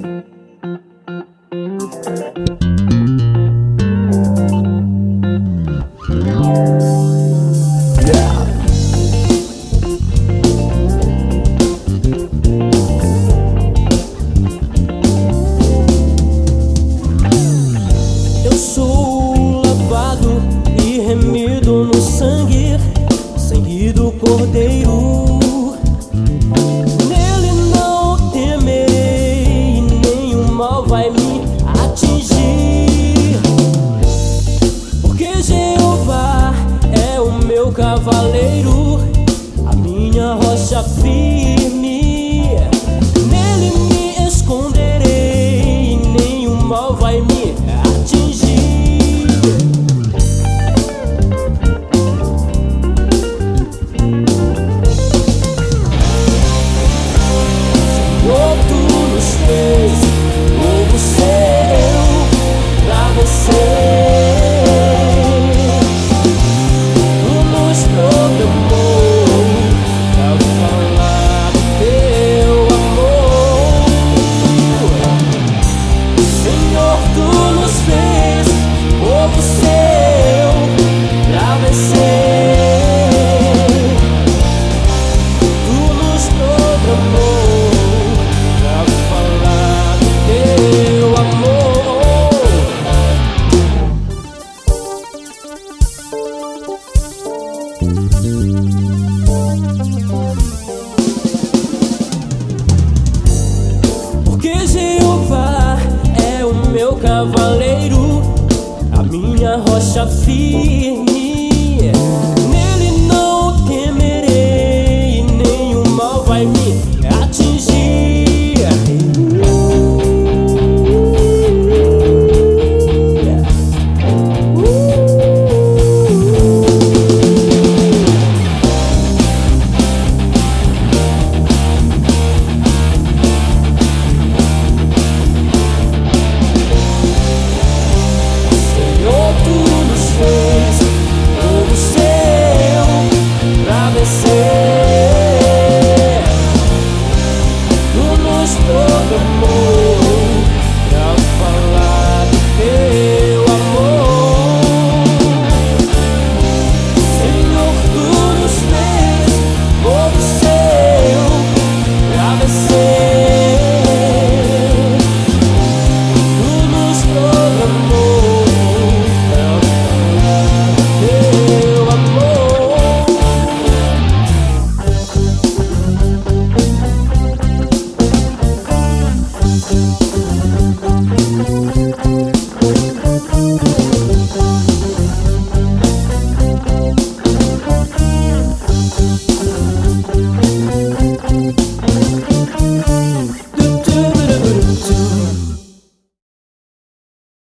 Eu sou lavado e remido no sangue do Cordeiro. Nele não temerei e nenhum mal vai me atingir, porque Jeová é o meu cavaleiro, a minha rocha firme. Nele me esconderei e nenhum mal vai me atingir. Porque Jeová é o meu cavaleiro, a minha rocha firme. Nele não temerei e nenhum mal vai me atingir.